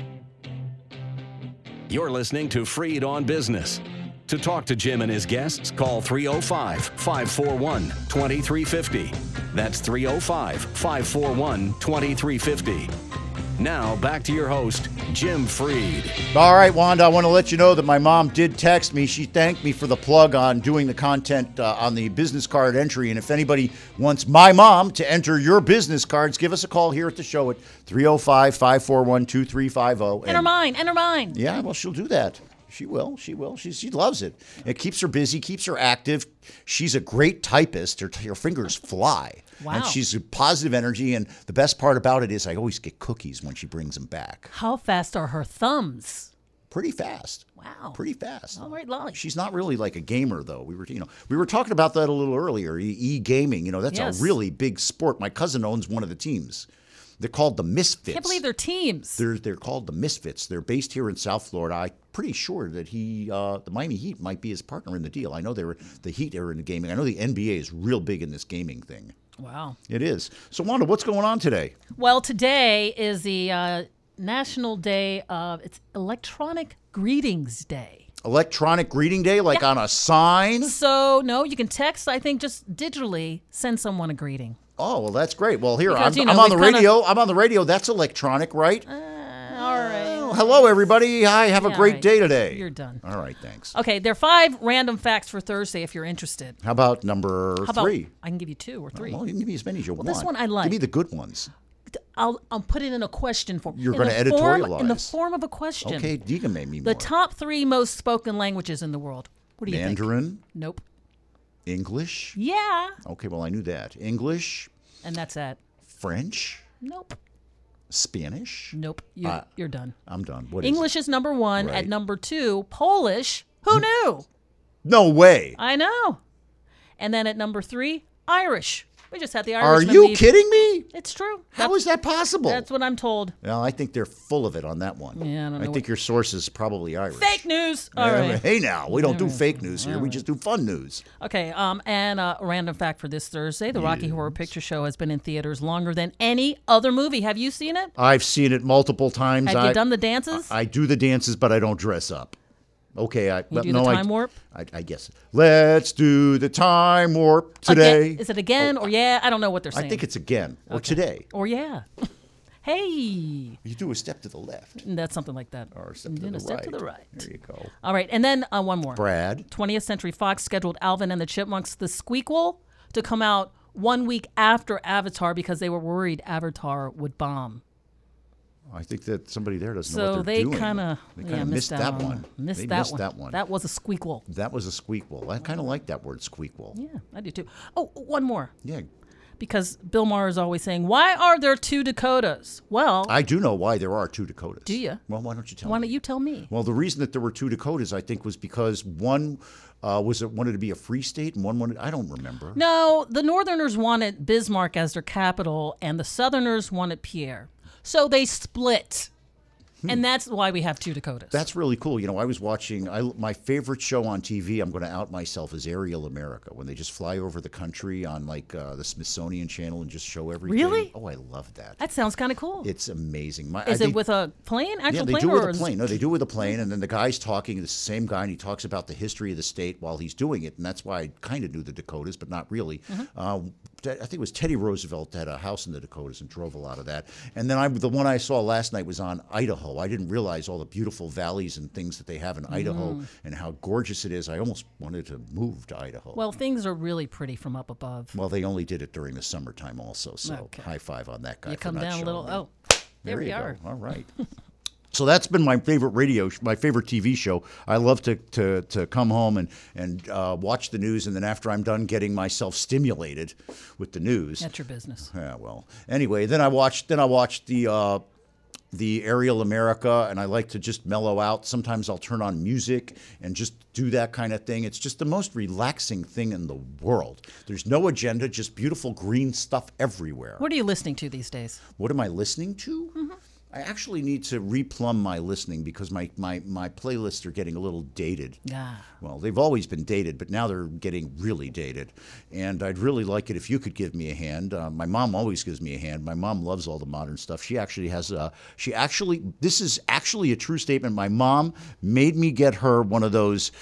You're listening to Freed on Business. To talk to Jim and his guests, call three oh five, five four one, two three five oh. That's three oh five, five four one, two three five oh. Now, back to your host, Jim Freed. All right, Wanda, I want to let you know that my mom did text me. She thanked me for the plug on doing the content uh, on the business card entry. And if anybody wants my mom to enter your business cards, give us a call here at the show at three oh five, five four one, two three five oh. Enter mine, enter mine. Yeah, well, she'll do that. She will. She will. She, she loves it. It keeps her busy, keeps her active. She's a great typist. Her, her fingers fly. Wow. And she's a positive energy. And the best part about it is I always get cookies when she brings them back. How fast are her thumbs? Pretty fast. Wow. Pretty fast. All right, Lolly. She's not really like a gamer, though. We were, you know, we were talking about that a little earlier. E- e-gaming, you know, that's Yes. a really big sport. My cousin owns one of the teams. They're called the Misfits. Can't believe they're teams. They're they're called the Misfits. They're based here in South Florida. I'm pretty sure that he, uh, the Miami Heat, might be his partner in the deal. I know they were the Heat are in the gaming. I know the N B A is real big in this gaming thing. Wow. It is. So, Wanda, what's going on today? Well, today is the uh, National Day of, it's Electronic Greetings Day. Electronic greeting day, like yeah. on a sign? So, no, you can text, I think, just digitally send someone a greeting. Oh, well, that's great. Well, here, because, I'm, you know, I'm on the kinda... radio. I'm on the radio. That's electronic, right? Uh, all right. Oh, hello, everybody. Hi, have yeah, a great right. day today. You're done. All right, thanks. Okay, there are five random facts for Thursday if you're interested. How about number How about, three? I can give you two or three. Oh, well, you can give me as many as you well, want. This one I like. Give me the good ones. I'll, I'll put it in a question form. You're in going to form, editorialize. In the form of a question. Okay, you can make me The more. top three most spoken languages in the world. What do you Mandarin? think? Nope. English? Yeah. Okay, well, I knew that. English? And that's it. French? Nope. Spanish? Nope. You're, uh, you're done. I'm done. What English is, is number one. right. At number two, Polish. Who knew? No way. I know. And then at number three, Irish. We just had the Irish. Are you kidding me? It's true. How that's, is that possible? That's what I'm told. Well, I think they're full of it on that one. Yeah, I don't know. I think what... your source is probably Irish. Fake news. All yeah, right. Hey, now we don't All do right. fake news here. All We right. just do fun news. Okay. Um. And uh, a random fact for this Thursday: the Rocky yes. Horror Picture Show has been in theaters longer than any other movie. Have you seen it? I've seen it multiple times. Have I, you done the dances? I, I do the dances, but I don't dress up. Okay, I you but do no, the time I, warp. I, I guess. Let's do the time warp today. Again. Is it again or yeah? I don't know what they're saying. I think it's again or okay. today or yeah. Hey. You do a step to the left. That's something like that. Or a step, to a the, step right. to the right. There you go. All right, and then uh, one more. Brad. twentieth Century Fox scheduled Alvin and the Chipmunks, the Squeakquel, to come out one week after Avatar because they were worried Avatar would bomb. I think that somebody there doesn't so know what they're they doing. Kinda, they kind yeah, of missed, missed that one. one. Missed, they that, missed one. that one. That was a squeakquel. That was a squeakquel. I kind of like that word, squeakquel. Yeah, I do too. Oh, one more. Yeah. Because Bill Maher is always saying, why are there two Dakotas? Well, I do know why there are two Dakotas. Do you? Well, why don't you tell why me? Why don't you tell me? Well, the reason that there were two Dakotas, I think, was because one uh, was it wanted to be a free state and one wanted, I don't remember. No, the Northerners wanted Bismarck as their capital and the Southerners wanted Pierre. So they split. Hmm. And that's why we have two Dakotas. That's really cool. You know, I was watching, I, my favorite show on T V, I'm going to out myself, is Aerial America, when they just fly over the country on like uh, the Smithsonian Channel and just show everything. Really? Oh, I love that. That sounds kind of cool. It's amazing. My, is I it think, with a plane? Actual yeah, they plane? do or with a plane. No, they do with a plane, and then the guy's talking, the same guy, and he talks about the history of the state while he's doing it, and that's why I kind of knew the Dakotas, but not really. Mm-hmm. uh, I think it was Teddy Roosevelt had a house in the Dakotas and drove a lot of that. And then I, the one I saw last night was on Idaho. I didn't realize all the beautiful valleys and things that they have in Idaho mm. and how gorgeous it is. I almost wanted to move to Idaho. Well, things are really pretty from up above. Well, they only did it during the summertime also, so okay. high five on that guy. You for come not down a little. me. Oh, there, there we you are. Go. All right. So that's been my favorite radio, my favorite T V show. I love to to, to come home and and uh, watch the news, and then after I'm done getting myself stimulated with the news, that's your business. Yeah, well, anyway, then I watched then I watched the uh, the Aerial America, and I like to just mellow out. Sometimes I'll turn on music and just do that kind of thing. It's just the most relaxing thing in the world. There's no agenda, just beautiful green stuff everywhere. What are you listening to these days? What am I listening to? Mm-hmm. I actually need to replumb my listening because my, my, my playlists are getting a little dated. Yeah. Well, they've always been dated, but now they're getting really dated. And I'd really like it if you could give me a hand. Uh, my mom always gives me a hand. My mom loves all the modern stuff. She actually has a, she actually, this is actually a true statement. My mom made me get her one of those,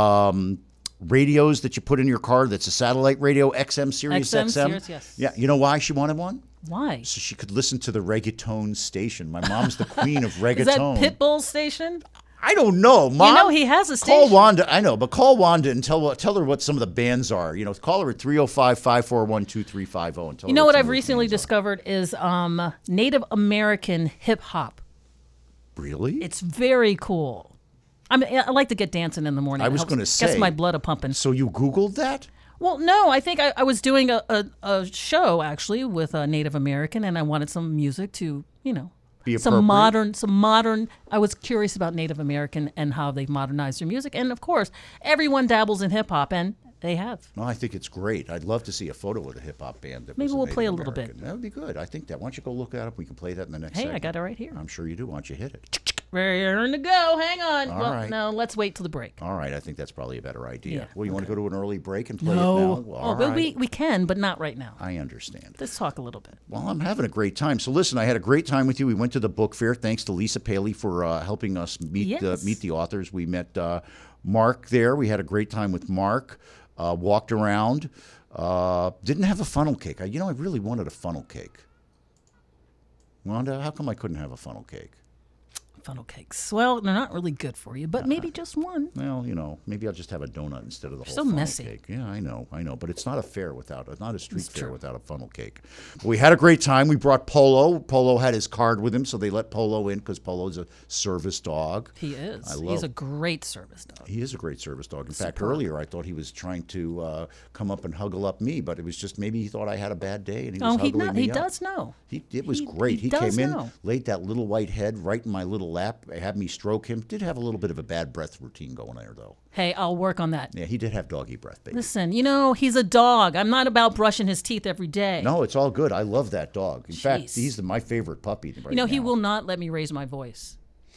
um, radios that you put in your car that's a satellite radio, X M Sirius X M, X M. Sirius, yes. Yeah, you know why she wanted one? Why? So she could listen to the reggaeton station. My mom's the queen of reggaeton. Is that Pitbull's station? I don't know, Mom. You know he has a station. Call Wanda. I know, but call Wanda and tell tell her what some of the bands are. You know, call her at three oh five, five four one, two three five oh and tell you her. You know what some I've of recently discovered are. is um, Native American hip hop. Really? It's very cool. I mean, I like to get dancing in the morning. I was going to say. Gets my blood a pumping. So you Googled that? Well, no, I think I, I was doing a, a, a show actually with a Native American, and I wanted some music to, you know, Be some modern, some modern. I was curious about Native American and how they've modernized their music, and of course, everyone dabbles in hip hop, and they have. No, I think it's great. I'd love to see a photo of a hip hop band. That Maybe was we'll a play a Native little American. bit. That would be good. I think that. Why don't you go look that up? We can play that in the next. Hey, segment. I got it right here. I'm sure you do. Why don't you hit it? Raring to go. Hang on. All well, right. no, let's wait till the break. All right, I think that's probably a better idea. Yeah, well, you want to go to an early break and play no. it now? Well, oh, all but right. we, we can, but not right now. I understand. Let's talk a little bit. Well, I'm having a great time. So listen, I had a great time with you. We went to the book fair. Thanks to Lisa Paley for uh, helping us meet Yes. uh, meet the authors. We met uh, Mark there. We had a great time with Mark. Uh, walked around. Uh, didn't have a funnel cake. I, you know, I really wanted a funnel cake. Wanda, how come I couldn't have a funnel cake? Funnel cakes. Well, they're not really good for you, but maybe just one. Well, you know, maybe I'll just have a donut instead of the You're whole so funnel messy. cake. Yeah, I know, I know, but it's not a fair without it's not a street It's fair true. without a funnel cake. We had a great time. We brought Polo. Polo had his card with him, so they let Polo in because Polo's a service dog. He is. I love. He's a great service dog. He is a great service dog. In fact, Superb. earlier I thought he was trying to uh, come up and huggle up me, but it was just maybe he thought I had a bad day and he was Oh, he huggling know, me he up. does know. He, it was He- great. he He, does came in, know. laid that little white head right in my little lap, had me stroke him. Did have a little bit of a bad breath routine going there, though. Hey, I'll work on that. Yeah, he did have doggy breath, baby. Listen, you know, he's a dog. I'm not about brushing his teeth every day. No, it's all good. I love that dog. In fact, Jeez. he's the, my favorite puppy right you know, now. he will not let me raise my voice.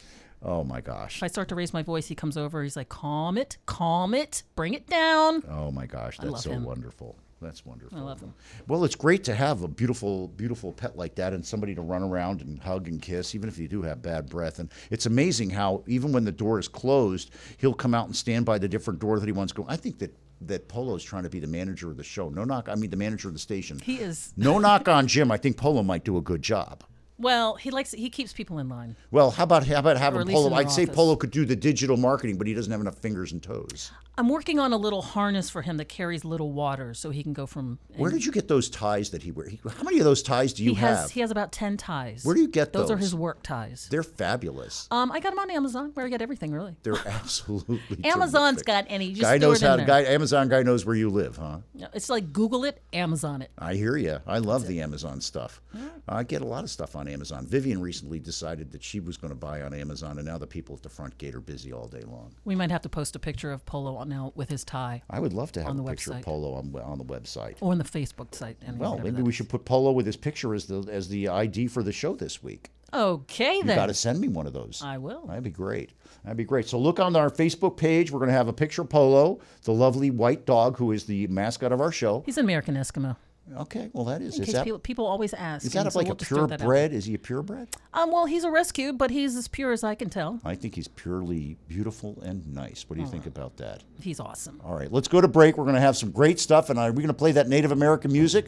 Oh, my gosh. If I start to raise my voice, he comes over. He's like, calm it, calm it, bring it down. Oh, my gosh. I That's love so him. wonderful. That's wonderful. I love him. Well, it's great to have a beautiful, beautiful pet like that and somebody to run around and hug and kiss, even if you do have bad breath. And it's amazing how even when the door is closed, he'll come out and stand by the different door that he wants to go. I think that, that Polo's trying to be the manager of the show. No knock. I mean, the manager of the station. He is. No knock on Jim. I think Polo might do a good job. Well, he likes he keeps people in line. Well, how about how about Or having at least Polo? in their I'd say office. Polo could do the digital marketing, but he doesn't have enough fingers and toes. I'm working on a little harness for him that carries little water so he can go from. Where did you get those ties that he wears? He, how many of those ties do you he has, have? He has about ten ties. Where do you get those? those? are his work ties. They're fabulous. Um, I got them on Amazon, where I get everything really. They're absolutely Amazon's terrific. got any. Just Guy throw knows it in how to. there. Guy Amazon guy knows where you live, huh? Yeah, it's like Google it, Amazon it. I hear you. I love the Amazon stuff. I get a lot of stuff on Amazon. Vivian recently decided that she was going to buy on Amazon, and now the people at the front gate are busy all day long. We might have to post a picture of Polo on now with his tie. I would love to have on a the picture website. of Polo on, on the website. Or on the Facebook site. and Well, whatever maybe that we is. should put Polo with his picture as the as the I D for the show this week. Okay, You then. got to send me one of those. I will. That'd be great. That'd be great. So look on our Facebook page. We're going to have a picture of Polo, the lovely white dog who is the mascot of our show. He's an American Eskimo. Okay, well that is. In is case that people, people always ask. is that and like so a we'll just throw that out purebred? Is he a purebred? there. Um, well, he's a rescue, but he's as pure as I can tell. I think he's purely beautiful and nice. What do you Oh. think about that? He's awesome. All right, let's go to break. We're going to have some great stuff, and are we going to play that Native American music?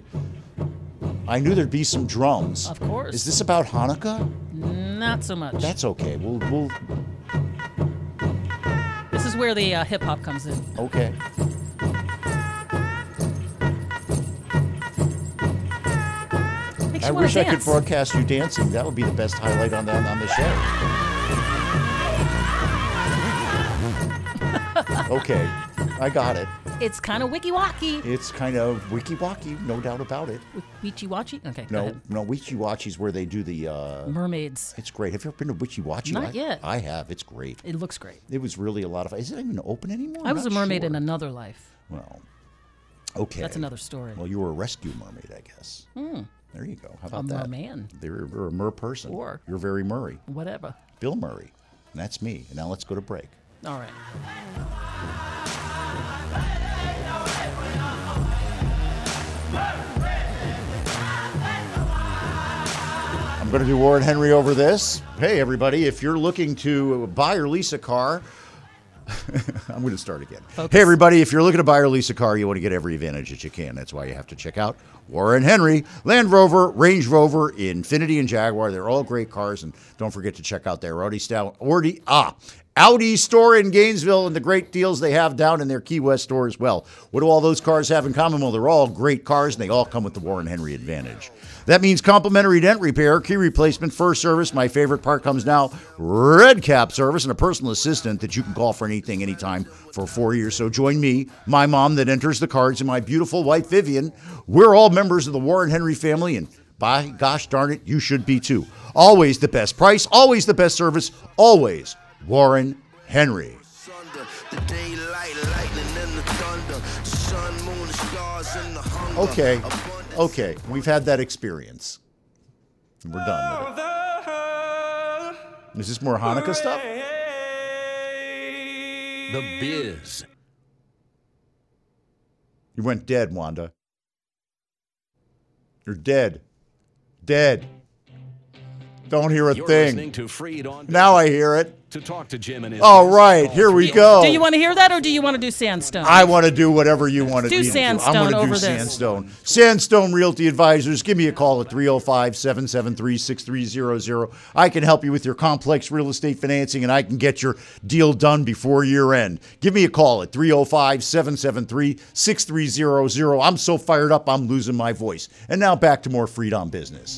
I knew there'd be some drums. Of course. Is this about Hanukkah? Not so much. That's okay. We'll we'll. This is where the uh, hip hop comes in. Okay. Makes I you wanna wish I could dance. broadcast you dancing. That would be the best highlight on that on the show. Okay, I got it. It's kind of wicky-wacky. It's kind of wiki-wacky, no doubt about it. Wichi-wachi? Okay, go No, ahead. no, Wichi-Wachi's where they do the uh, Mermaids. It's great. Have you ever been to Wichi-Wachi? Not I, yet. I have. It's great. It looks great. It was really a lot of. Is it even open anymore? I I'm was a not mermaid sure. in another life. Well, okay. That's another story. Well, you were a rescue mermaid, I guess. Hmm. There you go. How about A that? merman. You're, you're a mer person. Or- You're very Murray. Whatever. Bill Murray. And that's me. And now let's go to break. All right. I'm going to do Warren Henry over this. Hey, everybody, if you're looking to buy or lease a car, I'm going to start again. Focus. Hey, everybody, if you're looking to buy or lease a car, you want to get every advantage that you can. That's why you have to check out Warren Henry, Land Rover, Range Rover, Infiniti, and Jaguar. They're all great cars. And don't forget to check out their Audi, style, Audi, ah, Audi store in Gainesville and the great deals they have down in their Key West store as well. What do all those cars have in common? Well, they're all great cars, and they all come with the Warren Henry advantage. That means complimentary dent repair, key replacement, first service. My favorite part comes now, red cap service, and a personal assistant that you can call for anything, anytime for four years. So join me, my mom that enters the cards, and my beautiful wife, Vivian. We're all members of the Warren Henry family, and by gosh darn it, you should be too. Always the best price, always the best service, always Warren Henry. Okay, okay, we've had that experience. We're done with it. Is this more Hanukkah stuff? The Biz. You went dead, Wanda. You're dead. Dead. Don't hear a You're thing. listening to Freed on Now I hear it. To talk to Jim and his All guests, right, call here we three oh go. Do you want to hear that, or do you want to do Sandstone? I want to do whatever you want to Do do. Sandstone I'm going to over do this. Sandstone. Sandstone Realty Advisors. Give me a call at three oh five, seven seven three, six three zero zero. I can help you with your complex real estate financing, and I can get your deal done before year end. Give me a call at three oh five, seven seven three, six three zero zero. I'm so fired up, I'm losing my voice. And now back to more Freed on Business.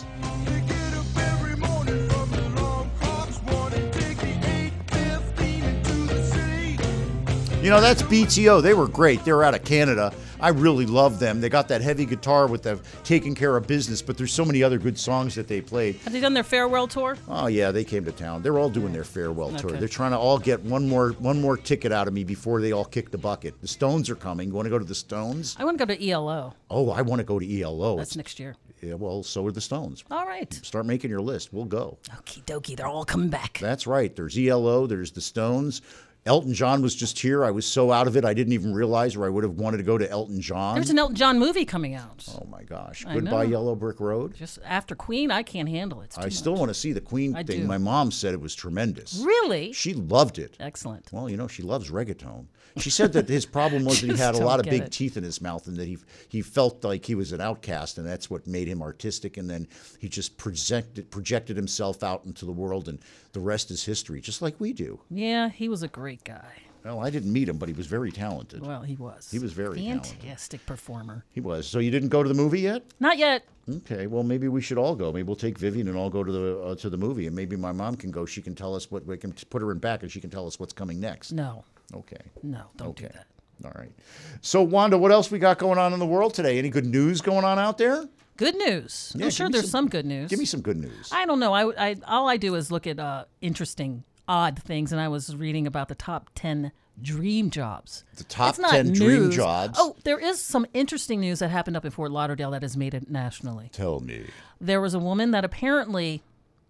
You know, that's B T O. They were great. They were out of Canada. I really love them. They got that heavy guitar with the taking care of business, but there's so many other good songs that they played. Have they done their farewell tour? Oh, yeah, they came to town. They're all doing their farewell tour. Okay. They're trying to all get one more one more ticket out of me before they all kick the bucket. The Stones are coming. You want to go to the Stones? I want to go to E L O. Oh, I want to go to E L O. That's It's- next year. Yeah, well, so are the Stones. All right. Start making your list. We'll go. Okie dokie. They're all coming back. That's right. There's E L O. There's the Stones. Elton John was just here. I was so out of it, I didn't even realize, or I would have wanted to go to Elton John. There's an Elton John movie coming out. Oh, my gosh. I Goodbye, know. Yellow Brick Road. Just after Queen, I can't handle it. It's I too still much. want to see the Queen I thing. do. My mom said it was tremendous. Really? She loved it. Excellent. Well, you know, she loves reggaeton. She said that his problem was that he Just had a don't lot of get big it. teeth in his mouth and that he he felt like he was an outcast, and that's what made him artistic. And then he just projected projected himself out into the world, and the rest is history, just like we do. Yeah, he was a great guy. Well, I didn't meet him, but he was very talented. Well, he was. He was very talented. Fantastic performer. He was. So you didn't go to the movie yet? Not yet. Okay, well, maybe we should all go. Maybe we'll take Vivian and all go to the uh, to the movie, and maybe my mom can go. She can tell us what we can put her in back, and she can tell us what's coming next. No. Okay. No, don't okay. do that. All right. So, Wanda, what else we got going on in the world today? Any good news going on out there? Good news. Yeah, I'm give sure me there's some- some good news. Give me some good news. I don't know. I, I all I do is look at uh, interesting, odd things, and I was reading about the top ten dream jobs. The top It's not ten dream news. jobs? Oh, there is some interesting news that happened up in Fort Lauderdale that has made it nationally. Tell me. There was a woman that apparently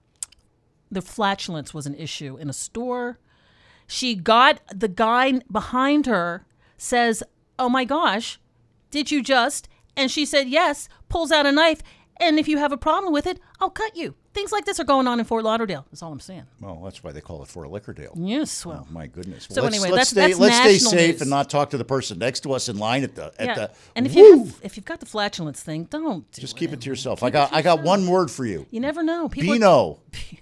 the flatulence was an issue in a store. She got the guy behind her says, "Oh my gosh, did you just?" And she said, "Yes," pulls out a knife. And if you have a problem with it, I'll cut you. Things like this are going on in Fort Lauderdale. That's all I'm saying. Well, that's why they call it Fort Liquordale. Yes, well. Oh, my goodness. So let's, anyway, let's that's- stay, that's let's stay national safe news. and not talk to the person next to us in line at the at Yeah. the. And if Woo! you have, if you've got the flatulence thing, don't. Do Just it. keep it to yourself. I got I got one word for you. You never know. People are- Beano.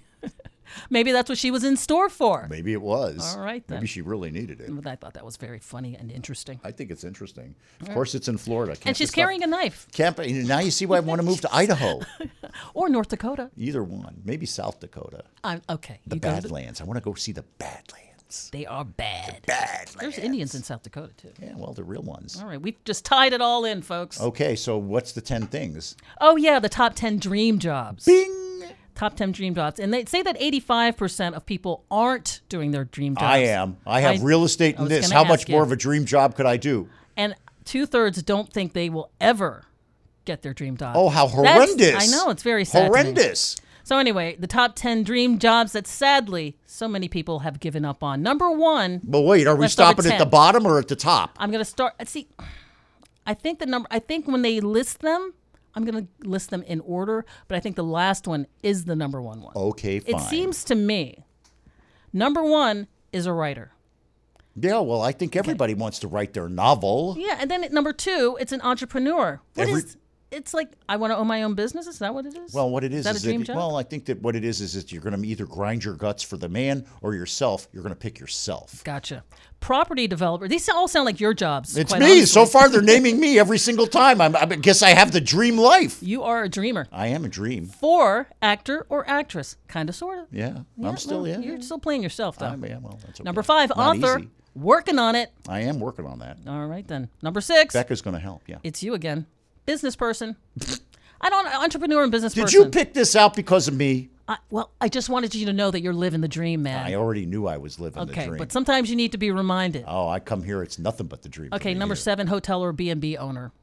Maybe that's what she was in store for. Maybe it was. All right, then. Maybe she really needed it. But I thought that was very funny and interesting. I think it's interesting. Of Yeah. course, it's in Florida. Can't And she's this carrying a knife. stuff- Can't, now you see why I want to move to Idaho. Or North Dakota. Either one. Maybe South Dakota. I'm okay. The you go to the- Badlands. I want to go see the Badlands. They are bad. Badlands. There's Indians in South Dakota, too. Yeah, well, the real ones. All right, we've just tied it all in, folks. Okay, so what's the ten things? Oh, yeah, the top ten dream jobs. Bing! Top ten dream jobs. And they say that eighty-five percent of people aren't doing their dream jobs. I am. I have real estate I in was this. gonna How much ask more you. of a dream job could I do? And two-thirds don't think they will ever get their dream job. Oh, how That's- horrendous. I know, it's very sad to me. Horrendous. So anyway, the top ten dream jobs that sadly so many people have given up on. Number one. But wait, are we let's start with stopping at the ten. bottom or at the top? I'm going to start. See, I think the number, I think when they list them, I'm going to list them in order, but I think the last one is the number one one. Okay, fine. It seems to me, number one is a writer. Yeah, well, I think everybody wants to write their novel. Yeah, and then at number two, it's an entrepreneur. What Every- is? It's like, I want to own my own business. Is that what it is? Well, what it is is that is a dream that, job? well, I think that what it is is that you're going to either grind your guts for the man or yourself. You're going to pick yourself. Gotcha. Property developer. These all sound like your jobs. It's quite me. honestly. So far, they're naming me every single time. I'm, I guess I have the dream life. You are a dreamer. I am a dream. Four, actor or actress. Kind of, sort of. Yeah, Yeah, I'm still, well, yeah. You're still playing yourself, though. I'm, yeah, well, that's okay. Number five, Not author. easy. Working on it. I am working on that. All right, then. Number six. Becca's going to help, yeah. It's you again. Business person. I don't entrepreneur and business Did person. you pick this out because of me? I, well, I just wanted you to know that you're living the dream, man. I already knew I was living okay, the dream. but sometimes you need to be reminded. Oh, I come here. It's nothing but the dream. for Okay, me number here. seven, hotel or B and B owner.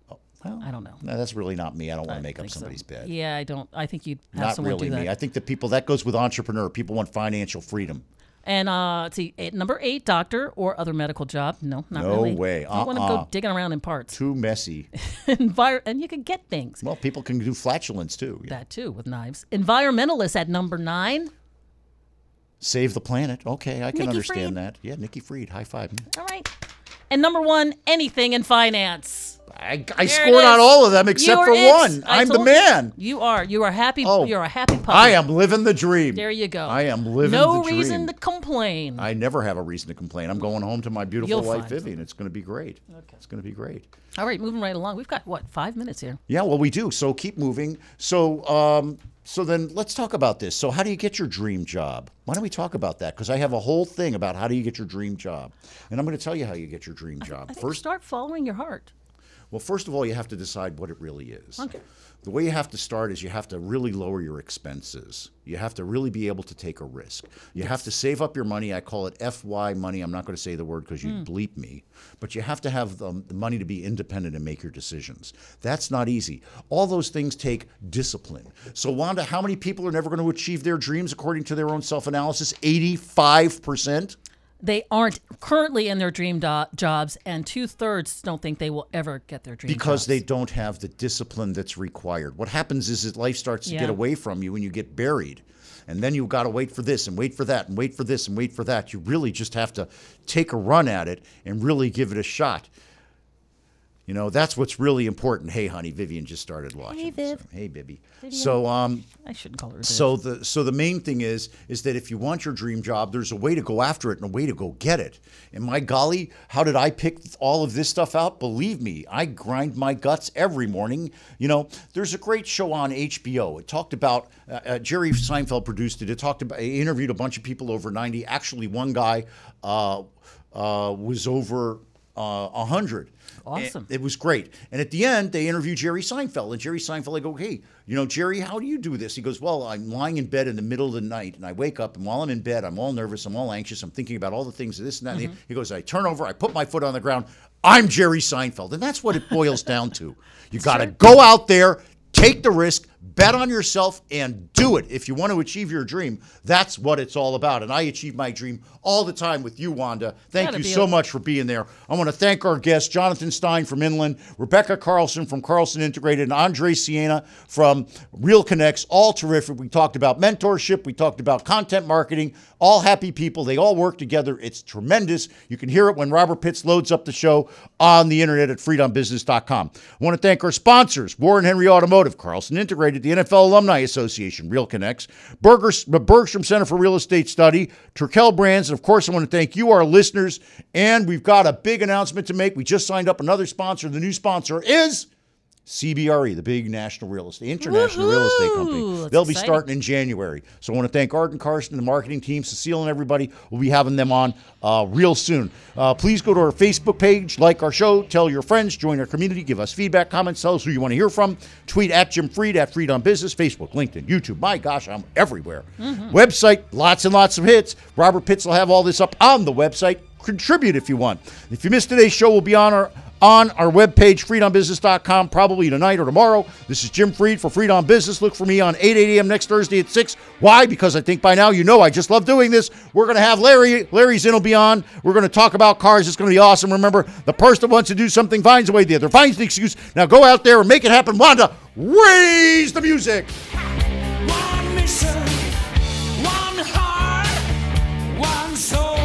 Well, I don't know. No, that's really not me. I don't want I to make up think so. somebody's bed. Yeah, I don't. I think you'd have Not someone really do that. me. I think the people, that goes with entrepreneur. People want financial freedom. And uh, let's see, eight, number eight, doctor or other medical job. No, not no really. No way. I don't want to uh-uh. go digging around in parts. Too messy. Envir- and you can get things. Well, people can do flatulence too. Yeah. That too, with knives. Environmentalists at number nine. Save the planet. Okay, I can Nikki understand Fried. that. Yeah, Nikki Fried. High five. All right. And number one, anything in finance. I, I There scored it on is. all of them except You're for it. one. I I'm the told you. man. You are. You are happy. Oh, You're a happy puppy. I am living the dream. There you go. I am living no the dream. reason to complain. I never have a reason to complain. I'm going home to my beautiful You'll wife, find Vivian. It's going to be great. Okay. It's going to be great. All right, moving right along. We've got, what, five minutes here? Yeah, well, we do. So keep moving. So, um, so then let's talk about this. So how do you get your dream job? Why don't we talk about that? Because I have a whole thing about how do you get your dream job. And I'm going to tell you how you get your dream job. I think First, start following your heart. Well, first of all, you have to decide what it really is. Okay. The way you have to start is you have to really lower your expenses. You have to really be able to take a risk. You Yes. have to save up your money. I call it F Y money. I'm not going to say the word because you'd Mm. bleep me. But you have to have the, the money to be independent and make your decisions. That's not easy. All those things take discipline. So, Wanda, how many people are never going to achieve their dreams according to their own self-analysis? eighty-five percent? They aren't currently in their dream do- jobs, and two-thirds don't think they will ever get their dream Because jobs. they don't have the discipline that's required. What happens is that life starts to Yeah. get away from you and you get buried. And then you've got to wait for this and wait for that and wait for this and wait for that. You really just have to take a run at it and really give it a shot. You know, that's what's really important. Hey, honey, Vivian just started watching. Hey, Viv. So, hey, Bibby. Vivian. So, um, I shouldn't call her Viv. so the so the main thing is is that if you want your dream job, there's a way to go after it and a way to go get it. And my golly, how did I pick all of this stuff out? Believe me, I grind my guts every morning. You know, there's a great show on H B O. It talked about uh, uh, Jerry Seinfeld produced it. It talked about. It interviewed a bunch of people over ninety. Actually, one guy uh, uh, was over uh, one hundred. Awesome. It was great. And at the end, they interviewed Jerry Seinfeld. And Jerry Seinfeld, I go, hey, you know, Jerry, how do you do this? He goes, well, I'm lying in bed in the middle of the night, and I wake up, and while I'm in bed, I'm all nervous, I'm all anxious, I'm thinking about all the things, this and that. Mm-hmm. And he goes, I turn over, I put my foot on the ground, I'm Jerry Seinfeld. And that's what it boils down to. You got to go out there, take the risk, bet on yourself, and do it. If you want to achieve your dream, that's what it's all about. And I achieve my dream all the time with you, Wanda. Thank Gotta you be so a- much for being there. I want to thank our guests, Jonathan Stein from Inland, Rebecca Carlson from Carlson Integrated, and Andre Siena from Real Connects. All terrific. We talked about mentorship. We talked about content marketing. All happy people. They all work together. It's tremendous. You can hear it when Robert Pitts loads up the show on the internet at freedom business dot com. I want to thank our sponsors, Warren Henry Automotive, Carlson Integrated, the N F L Alumni Association, Real Connects, Bergers, Bergstrom Center for Real Estate Study, Turkel Brands, and of course, I want to thank you, our listeners. And we've got a big announcement to make. We just signed up another sponsor. The new sponsor is C B R E, the big national real estate, international real estate company. That's They'll be exciting. starting in January. So I want to thank Art and Carson, the marketing team, Cecile and everybody. We'll be having them on uh, real soon. Uh, please go to our Facebook page, like our show, tell your friends, join our community, give us feedback, comments, tell us who you want to hear from. Tweet at Jim Fried, at Fried on Business, Facebook, LinkedIn, YouTube. My gosh, I'm everywhere. Mm-hmm. Website, lots and lots of hits. Robert Pitts will have all this up on the website. Contribute if you want. If you missed today's show, we'll be on our on our webpage, freedom business dot com, probably tonight or tomorrow. This is Jim Fried for Freed on Business. Look for me on eight a.m. next Thursday at six. Why? Because I think by now you know I just love doing this. We're going to have Larry. Larry Zinn will be on. We're going to talk about cars. It's going to be awesome. Remember, the person that wants to do something finds a way. The other finds the excuse. Now go out there and make it happen. Wanda, raise the music. One mission, one heart, one soul.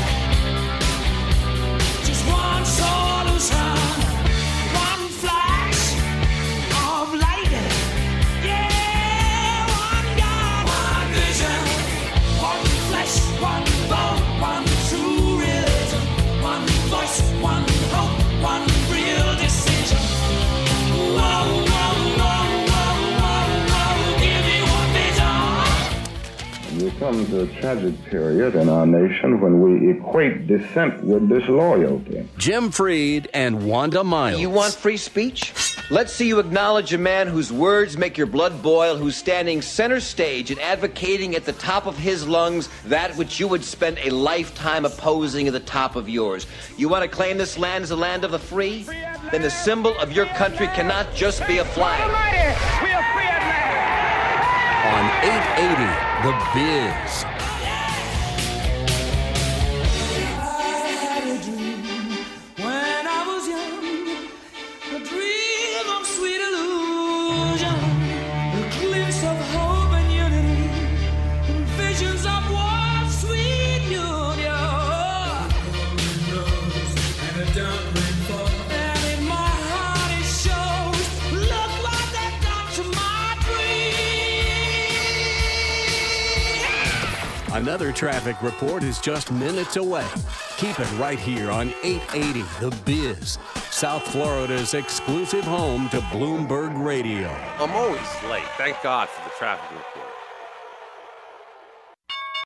Just one solution, one flash of lightning. Yeah, one God, one vision, one flesh, one bone, one true religion, one voice, one hope, one real decision. Whoa, whoa, whoa, whoa, whoa, whoa, give me one vision. We come to a tragic period in our nation when we equate dissent with disloyalty. Jim Fried and Wanda Miles. You want free speech? Let's see you acknowledge a man whose words make your blood boil, who's standing center stage and advocating at the top of his lungs that which you would spend a lifetime opposing at the top of yours. You want to claim this land as the land of the free? then the symbol of your country cannot just be a flag. We are free at last. On eight eighty, The Biz. When I was young, a dream of sweet illusion, a glimpse of hope and unity, and visions of one sweet union. And a dark rainfall, and in my heart it shows, look what they've done to my dream. Another traffic report is just minutes away. Keep it right here on eight eighty The Biz, South Florida's exclusive home to Bloomberg Radio. I'm always late. Thank God for the traffic report.